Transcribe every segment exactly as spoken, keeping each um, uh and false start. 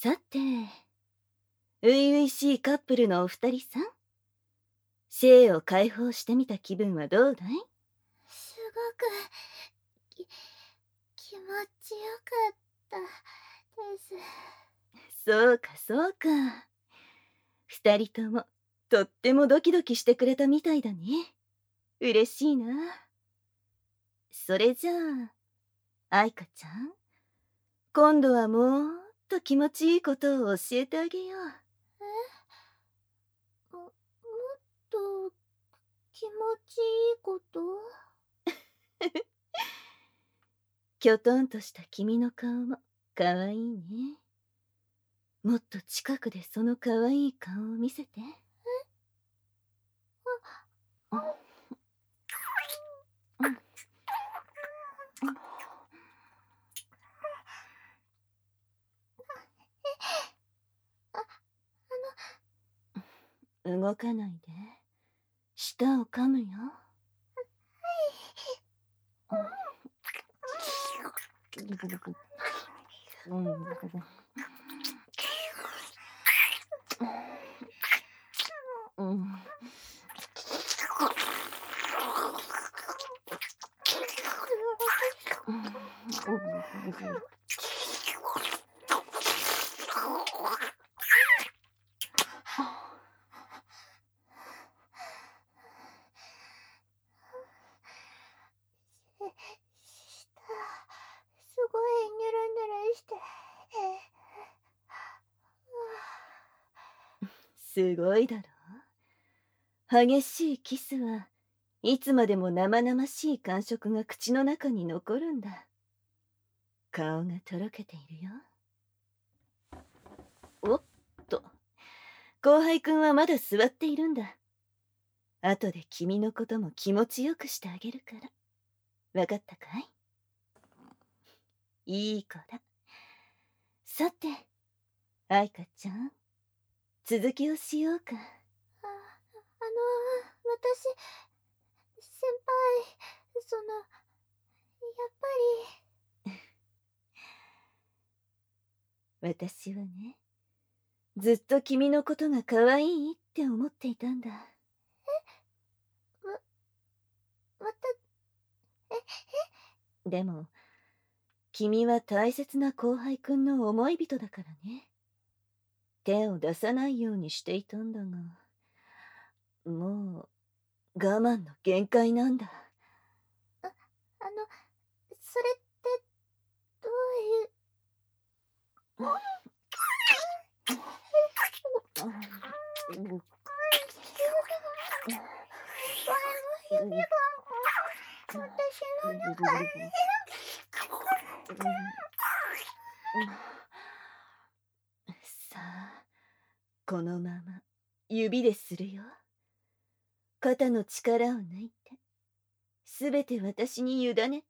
さて、初々しいカップルのお二人さん、性を解放してみた気分はどうだい？ すごくき気持ちよかったです。 そうかそうか。二人ともとってもドキドキしてくれたみたいだね。嬉しいな。それじゃあ、愛花ちゃん、今度はもっと気持ちいいことを教えてあげよう。 えも、もっと気持ちいいこと？ きょとんとした君の顔もかわいいね。もっと近くでそのかわいい顔を見せて。え？あ、あ、うん、うん、 あの動かないで。舌を噛むよ。はい。うん。うん。うん。 すごいニュルニュルして。 すごいだろ。激しいキスはいつまでも生々しい感触が口の中に残るんだ。顔がとろけているよ。おっと、後輩くんはまだ座っているんだ。後で君のことも気持ちよくしてあげるから。わかったかい？いい子だ。さて、愛花ちゃん、続きをしようか。 あ、あの、私、先輩、その、やっぱり。私はね、ずっと君のことが可愛いって思っていたんだ。 え？わ、また、え、 え？でも、君は大切な後輩くんの思い人だからね。手を出さないようにしていたんだが、もう我慢の限界なんだ。 あ、あの、それって、どういう。私の中に。 さあ、このまま指でするよ。肩の力を抜いて、すべて私に委ねて。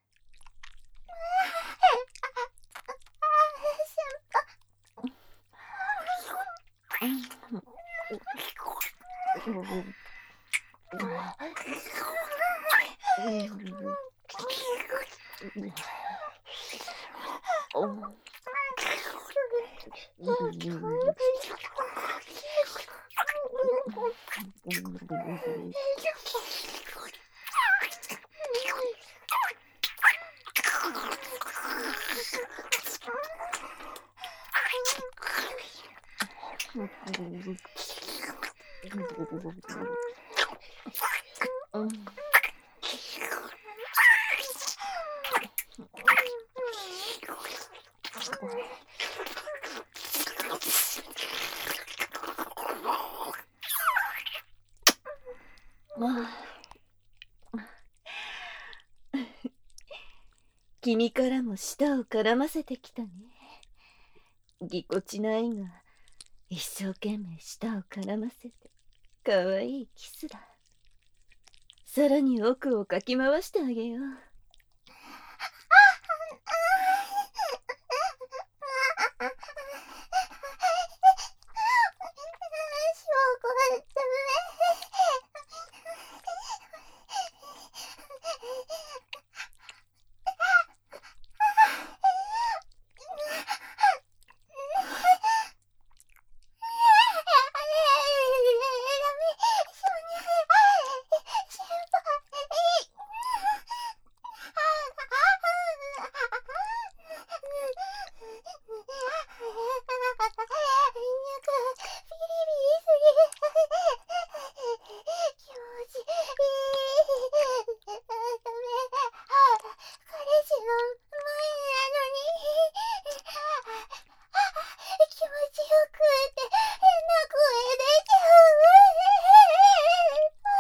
君からも舌を絡ませてきたね。ぎこちないが、一生懸命舌を絡ませて、かわいいキスだ。さらに奥をかき回してあげよう。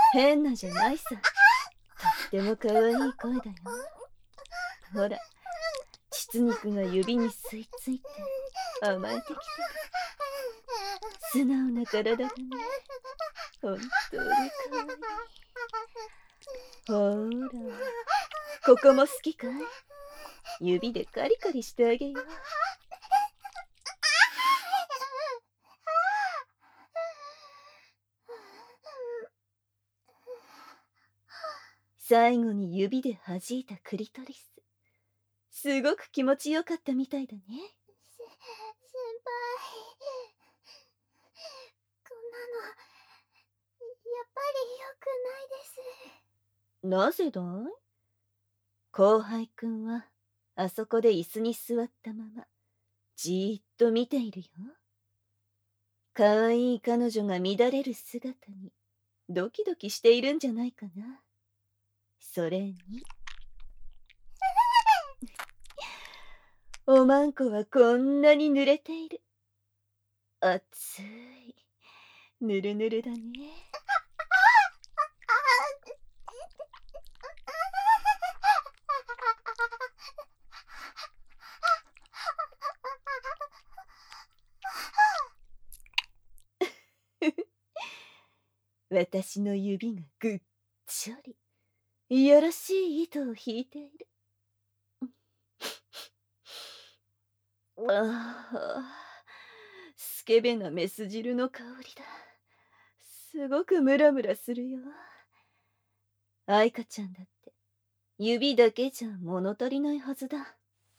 変なじゃないさ。とっても可愛い声だよ。ほら、膣肉が指に吸い付いて甘えてきてる。素直な体だね。本当に可愛い。ほら、ここも好きかい？指でカリカリしてあげよう。最後に指で弾いたクリトリス、すごく気持ちよかったみたいだね。 せ先輩、こんなのやっぱり良くないです。 なぜだい？後輩くんはあそこで椅子に座ったままじーっと見ているよ。かわいい彼女が乱れる姿にドキドキしているんじゃないかな。それにおまんこはこんなに濡れている。熱いぬるぬるだね。私の指がぐっちょりいやらしい糸を引いている。ああ、スケベなメス汁の香りだ。すごくムラムラするよ。愛花ちゃんだって指だけじゃ物足りないはずだ。 あ、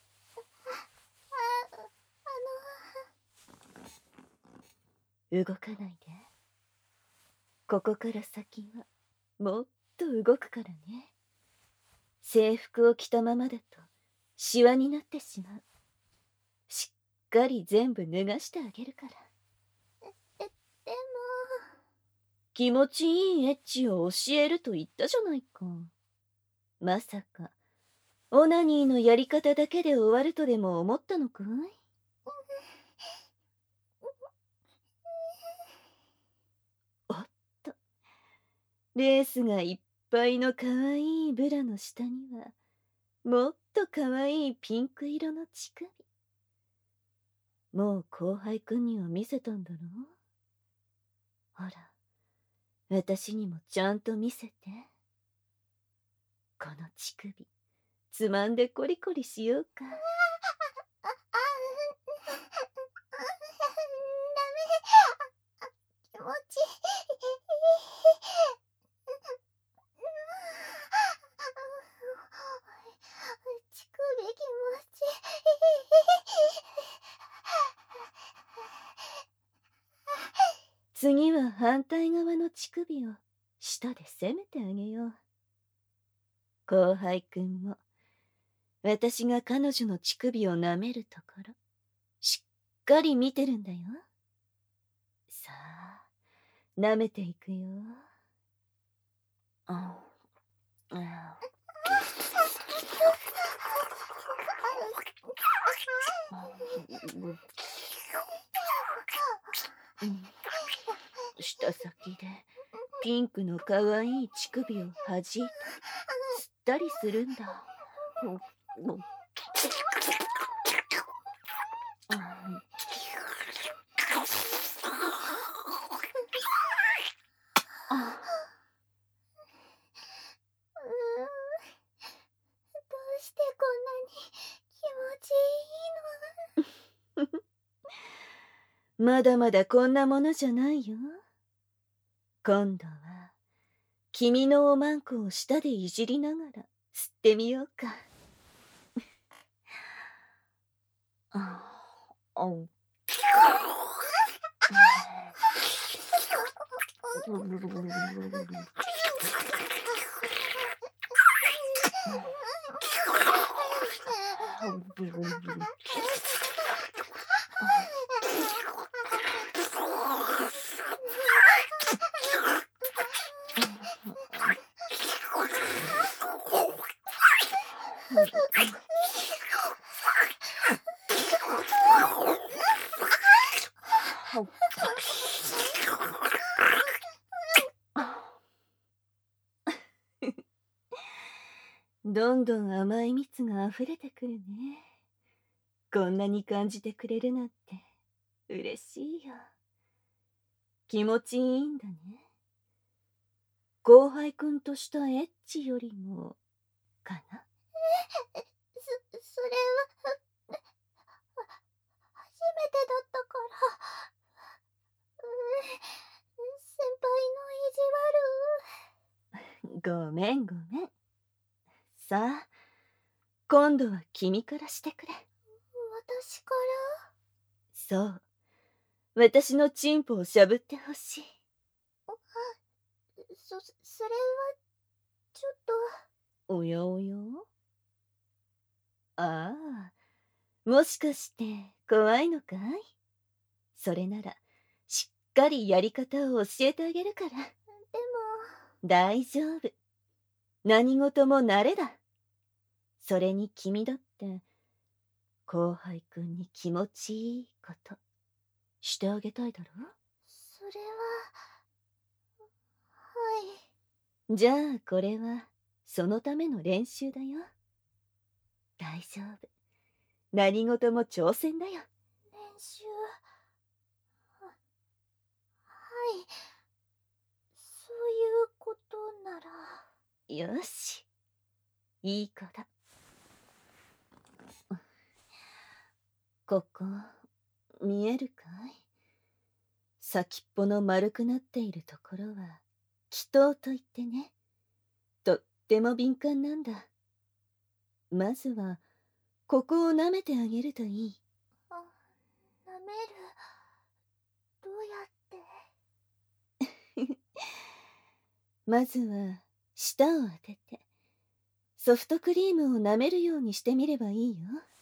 あの動かないで。ここから先はもっと動くからね。制服を着たままだとシワになってしまう。しっかり全部脱がしてあげるから。 え、でも気持ちいいエッチを教えると言ったじゃないか。まさかオナニーのやり方だけで終わるとでも思ったのかい？おっと、レースがいっぱいのかわいいブラの下にはもっとかわいいピンク色の乳首。もう後輩くんには見せたんだろう？ほら、私にもちゃんと見せて。この乳首つまんでコリコリしようか。 あ、あ、ダメ。気持ちいい。乳首気持ちいい。 次は反対側の乳首を舌で攻めてあげよう。後輩くんも私が彼女の乳首を舐めるところしっかり見てるんだよ。さあ、舐めていくよ。ああ舌先でピンクのかわいい乳首を弾いて吸ったりするんだ。 どうしてこんなに気持ちいいの？ まだまだこんなものじゃないよ。今度は君のおまんこを舌でいじりながら吸ってみようか。ああ、うんどんどん甘い蜜が溢れてくるね。こんなに感じてくれるなんて嬉しいよ。気持ちいいんだね。後輩くんとしたエッチよりもかな。 え、そ、それは、は、初めてだったから。うぅ、先輩の意地悪。 ごめんごめん。さあ、今度は君からしてくれ。 私から？ そう。私のチンポをしゃぶってほしい。 あ、そ、それは、ちょっと。 おやおや？ああ、もしかして怖いのかい？それなら、しっかりやり方を教えてあげるから。でも。大丈夫。何事も慣れだ。それに君だって、後輩くんに気持ちいいことしてあげたいだろ？ それは、はい。 じゃあこれはそのための練習だよ。大丈夫。何事も挑戦だよ。 練習。は、はい。そういうことなら。 よし。いい子だ。ここ、見えるかい？先っぽの丸くなっているところは気筒といってね、とっても敏感なんだ。まずはここを舐めてあげるといい。 あ、舐める。どうやって？ まずは舌を当ててソフトクリームを舐めるようにしてみればいいよ。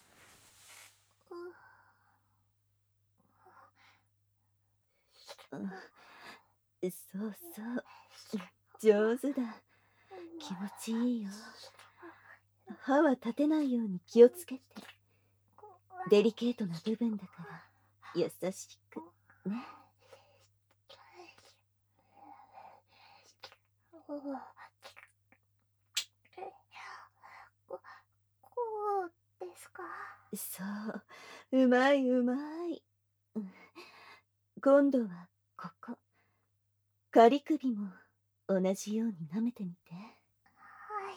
そうそう、上手だ。気持ちいいよ。歯は立てないように気をつけて。デリケートな部分だから優しくね。 こ、こうですか？ そう、うまいうまい。今度はここ、仮首も同じように舐めてみて。 はい。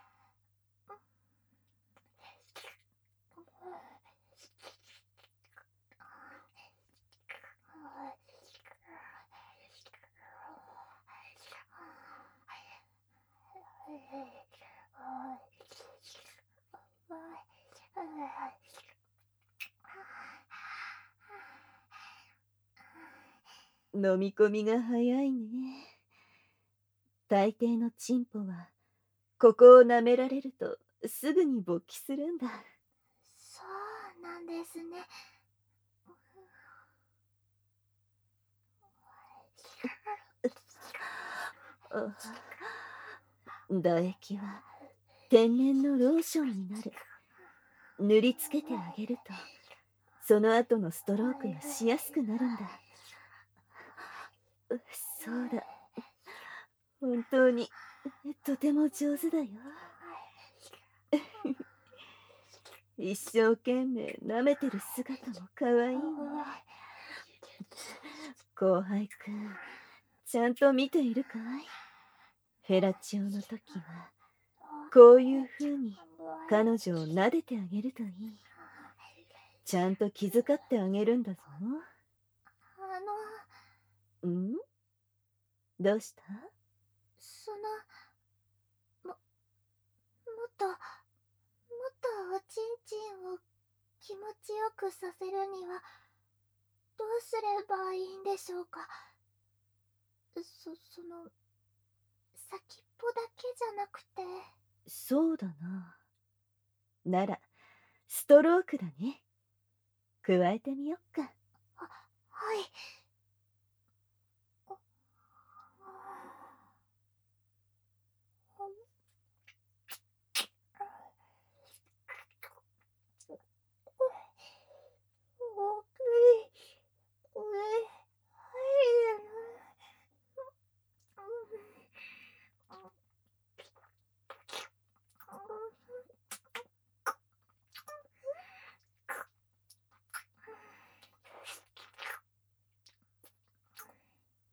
飲み込みが早いね。大抵のチンポはここを舐められるとすぐに勃起するんだ。 そうなんですね。 唾液は天然のローションになる。塗りつけてあげるとその後のストロークがしやすくなるんだ。そうだ、本当にとても上手だよ。一生懸命舐めてる姿もかわいいね。後輩くん、ちゃんと見ているかい？フェラチオの時はこういう風に彼女を撫でてあげるといい。ちゃんと気遣ってあげるんだぞ。 あの、 ん？どうした？ その、も、もっと、もっとおちんちんを気持ちよくさせるにはどうすればいいんでしょうか？そ、その、先っぽだけじゃなくて。 そうだな。なら、ストロークだね。加えてみよっか。 あ、はい。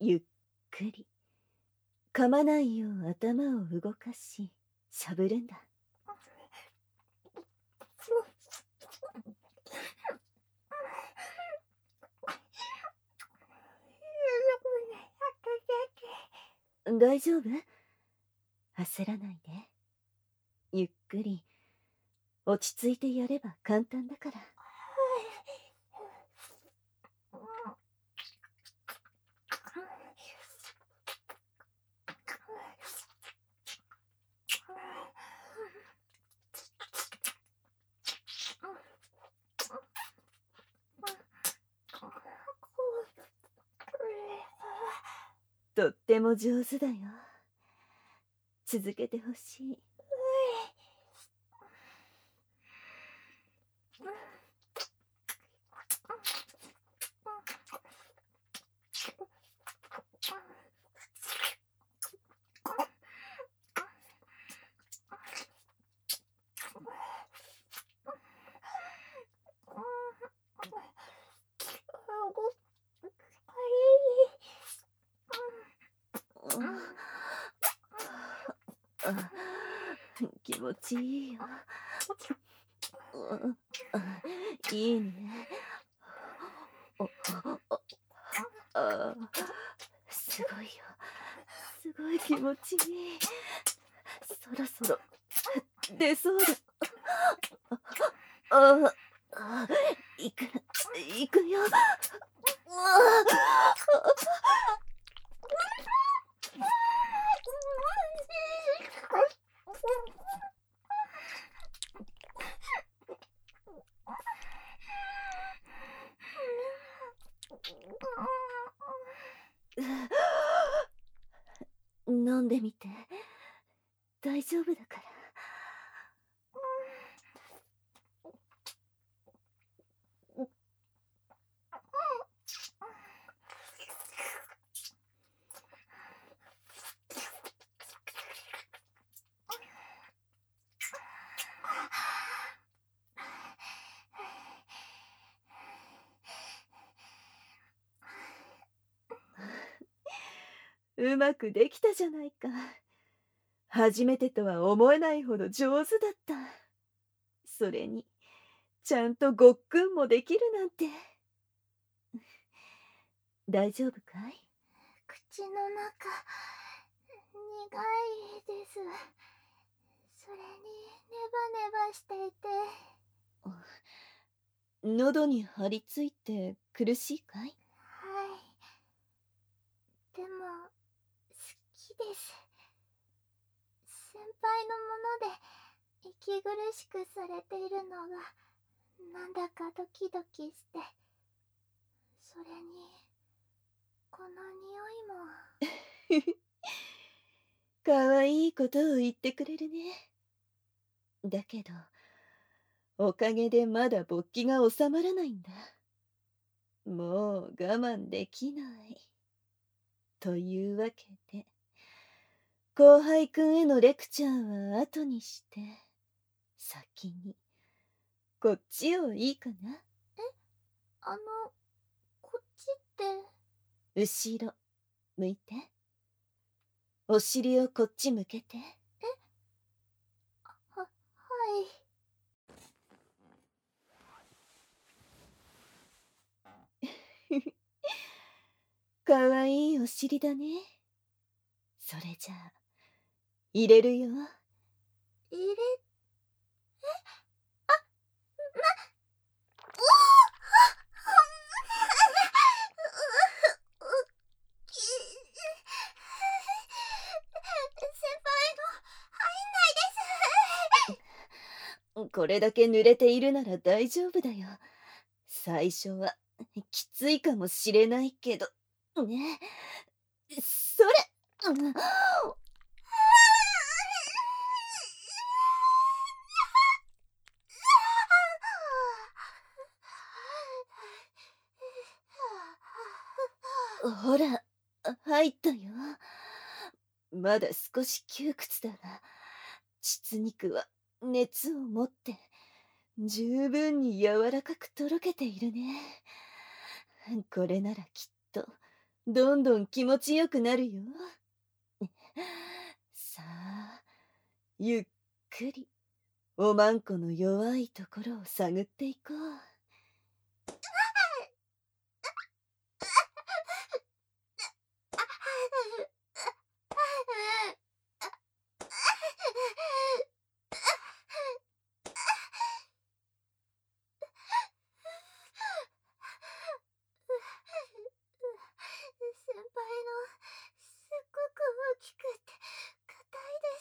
ゆっくり噛まないよう頭を動かししゃぶるんだ。大丈夫？焦らないで。ゆっくり落ち着いてやれば簡単だから。とっても上手だよ。続けてほしい。あ、気持ちいいよ。いいね。あ、すごいよ。すごい気持ちいい。そろそろ出そうだ。ああ、いく、いくよ。飲んでみて。大丈夫だから。うまくできたじゃないか。初めてとは思えないほど上手だった。それにちゃんとごっくんもできるなんて。大丈夫かい？ 口の中苦いです。それにネバネバしていて。 喉に張り付いて苦しいかい？ はい。でも好きです。先輩のもので息苦しくされているのがなんだかドキドキして、それにこの匂いも。 かわいいことを言ってくれるね。だけどおかげでまだ勃起が収まらないんだ。もう我慢できない。というわけで後輩くんへのレクチャーは後にして、先にこっちをいいかな？ え、あの、こっちって。 後ろ向いて。お尻をこっち向けて。 え？は、はい。 かわいいお尻だね。それじゃあ入れるよ。 入れ、え、あ、な、おお、先輩の入んないです。 これだけ濡れているなら大丈夫だよ。最初はきついかもしれないけどね。それ、うん、ほら入ったよ。まだ少し窮屈だが膣肉は熱を持って十分に柔らかくとろけているね。これならきっとどんどん気持ちよくなるよ。さあ、ゆっくりおまんこの弱いところを探っていこう。 先輩のすっごく大きくて硬いです。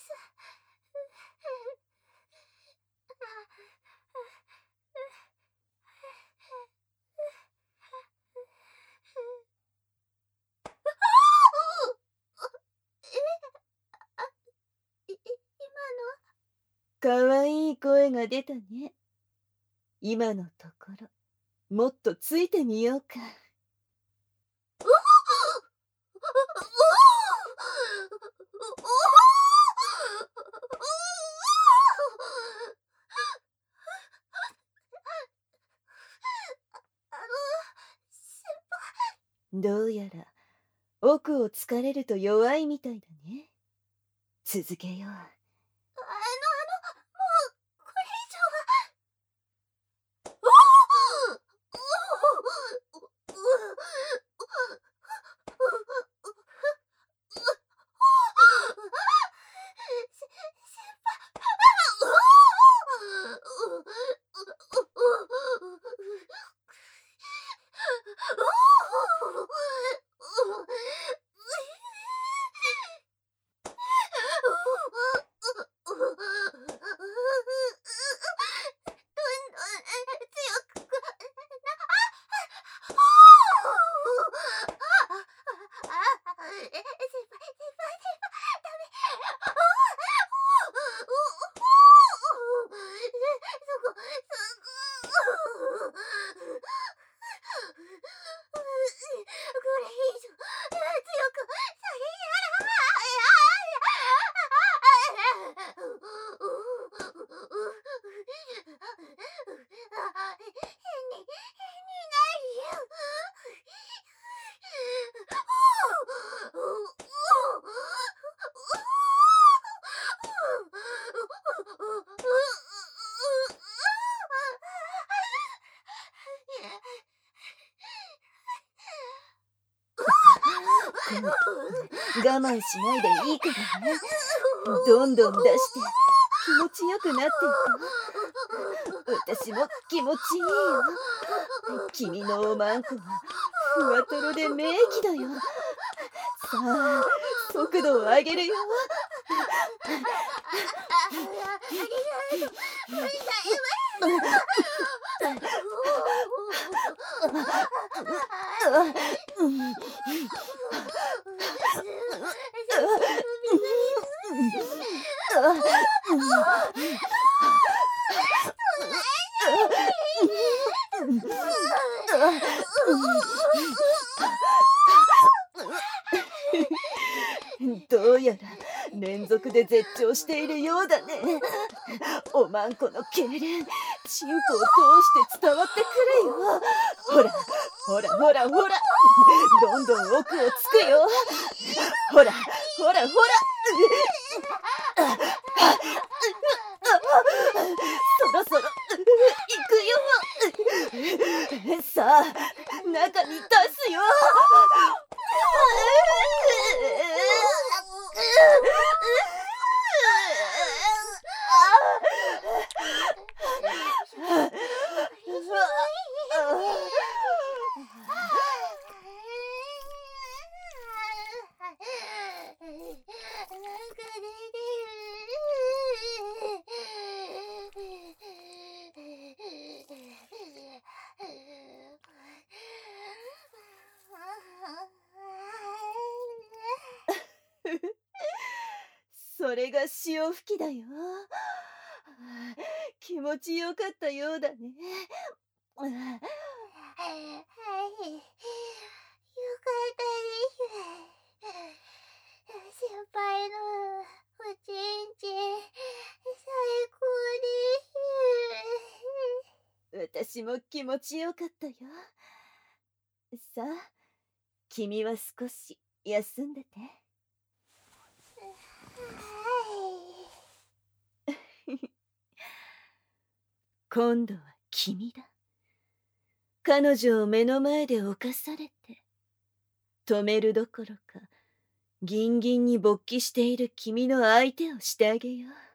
い今かわいい声が出たね。今のところもっとついてみようか。どうやら奥をつかれると弱いみたいだね。続けよう。 あの、あの、もう、これ以上は。 我慢しないでいいからね。どんどん出して気持ちよくなっていこう。私も気持ちいいよ。君のおまんこはふわとろで名器だよ。さあ、速度を上げるよ。どうやら連続で絶頂しているようだね。おまんこの痙攣、チンポを通して伝わってくるよ。ほらほらほらほら、どんどん奥をつくよ。ほらほらほら、そろそろ行くよ。さあ、中に出すよ。それが潮吹きだよ。気持ちよかったようだね。 はい、よかったです。先輩のおちんちん、最高です。 私も気持ちよかったよ。さあ、 君は少し休んでて。今度は君だ。彼女を目の前で侵されて、止めるどころか、ギンギンに勃起している君の相手をしてあげよう。